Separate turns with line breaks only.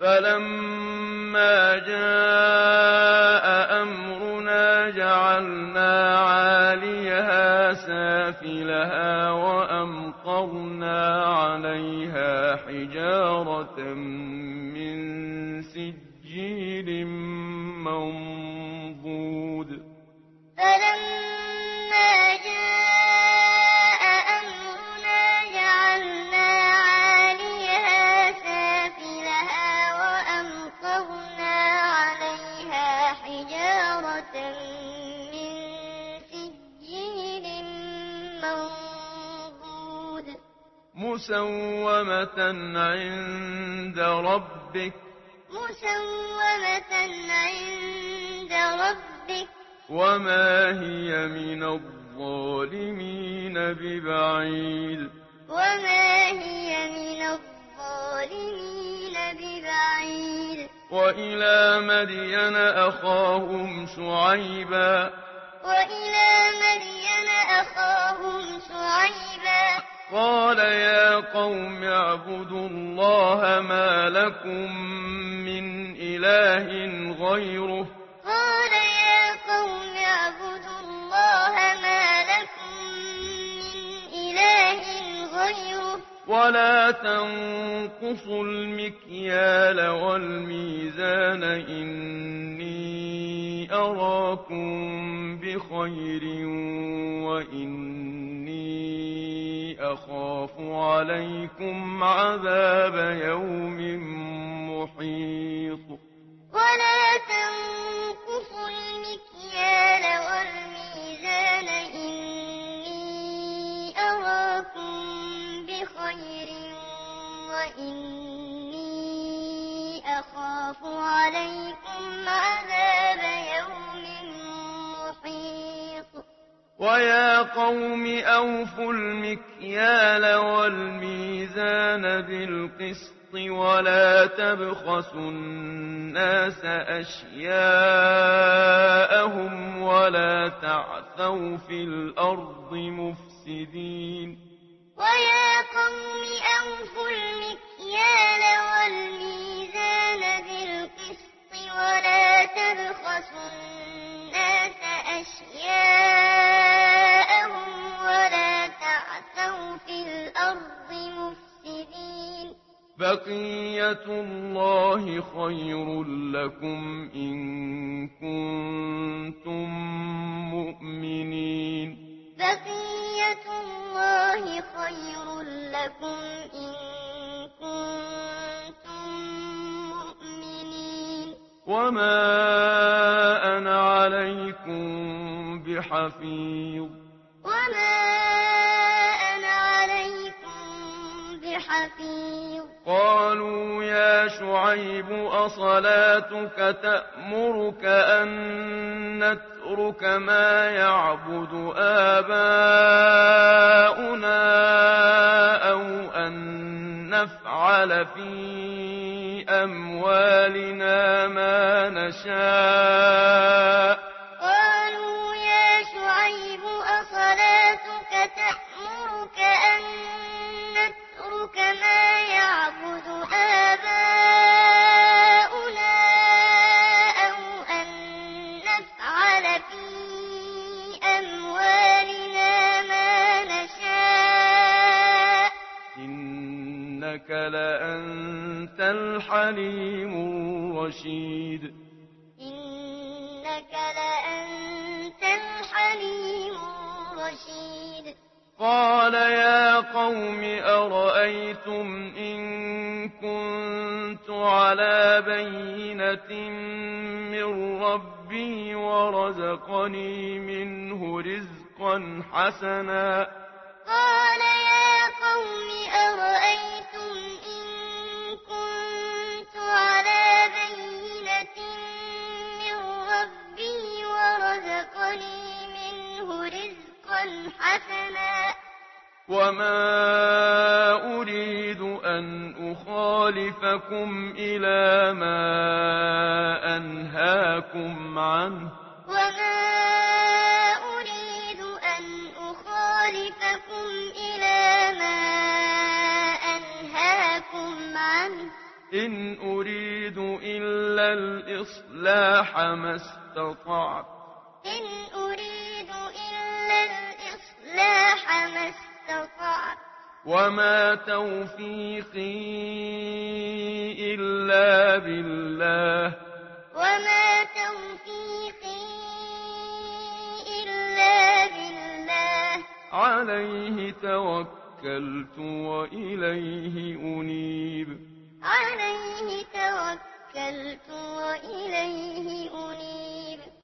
فَلَمَّا جَاءَ أَمْرُنَا جَعَلْنَا عَالِيَهَا سَافِلَهَا وَأَمْطَرْنَا عَلَيْهَا حِجَارَةً مِّن سِجِّيلٍ مَّنضُودٍ
فَلَمَّا جَاءَ أَمْرُنَا جَعَلْنَا عَالِيَهَا سَافِلَهَا وَأَمْطَرْنَا عَلَيْهَا حِجَارَةً مِّن سِجِّيلٍ مَّنضُودٍ
مُّسَوَّمَةً عِندَ رَبِّكَ وَمَا هِيَ مِنَ الظَّالِمِينَ بِبَعِيدٍ وَإِلَىٰ مَدْيَنَ أَخَاهُمْ شُعَيْبًا قَالَ يَا قَوْمِ اعْبُدُوا اللَّهَ مَا لَكُم مِّنْ إِلَٰهٍ غَيْرُهُ وَلَا تَنقُصُوا الْمِكْيَالَ وَالْمِيزَانَ إِنِّي أَرَاكُم بِخَيْرٍ وَإِنِّي أَخَافُ عَلَيْكُمْ عَذَابَ يَوْمٍ مُّحِيطٍ
وَلَا تَنقُصُوا الْمِكْيَالَ وَالْمِيزَانَ إِنِّي أَرَاكُم بِخَيْرٍ وَإِنِّي أَخَافُ عَلَيْكُمْ عَذَابَ يَوْمٍ مُّحِيطٍ
وَيَا قَوْمِ أَوْفُوا الْمِكْيَالَ وَالْمِيزَانَ بِالْقِسْطِ وَلَا تَبْخَسُوا النَّاسَ أَشْيَاءَهُمْ وَلَا تَعْثَوْا فِي الْأَرْضِ مُفْسِدِينَ
وَيَا قَوْمِ أَوْفُوا الْمِكْيَالَ وَالْمِيزَانَ بِالْقِسْطِ وَلَا تَبْخَسُوا النَّاسَ أَشْيَاءَهُمْ وَلَا تَعْثَوْا فِي الْأَرْضِ مُفْسِدِينَ
بَقِيَّتُ اللَّهِ خَيْرٌ لَّكُمْ إِن كُنتُم مُّؤْمِنِينَ
بَقِيَّتُ اللَّهِ خَيْرٌ لَّكُمْ إِن كُنتُم مُّؤْمِنِينَ
وَمَا أَنَا عَلَيْكُم بِحَفِيظٍ قَالُوا يَا شُعَيْبُ أَصَلَاتُكَ تَأْمُرُكَ أَن نَّتْرُكَ مَا يَعْبُدُ آبَاؤُنَا أَوْ أَن نَّفْعَلَ فِي أَمْوَالِنَا مَا نَشَاءُ
قَالُوا يَا شُعَيْبُ أَصَلَاتُكَ تَأْمُرُكَ أَن نَّتْرُكَ مَا يَعْبُدُ آبَاؤُنَا أَوْ أَن نَّفْعَلَ فِي أَمْوَالِنَا مَا نَشَاءُ
إِنَّكَ لَأَنتَ الْحَلِيمُ الرَّشِيدُ قَالَ يَا قَوْمِ أَرَأَيْتُمْ إِن كُنتُ عَلَىٰ بَيِّنَةٍ مِّن رَّبِّي وَرَزَقَنِي مِنْهُ رِزْقًا حَسَنًا وَمَا أُرِيدُ أَنْ أُخَالِفَكُمْ إِلَىٰ مَا أَنْهَاكُمْ عَنْهُ إن أريد إلا الإصلاح ما استطعت
إن أريد إلا الإصلاح ما استطعت
وما توفيقي إلا بالله
وما توفيقي إلا بالله
عليه توكلت وإليه أنيب
عليه توكلت وإليه أنيب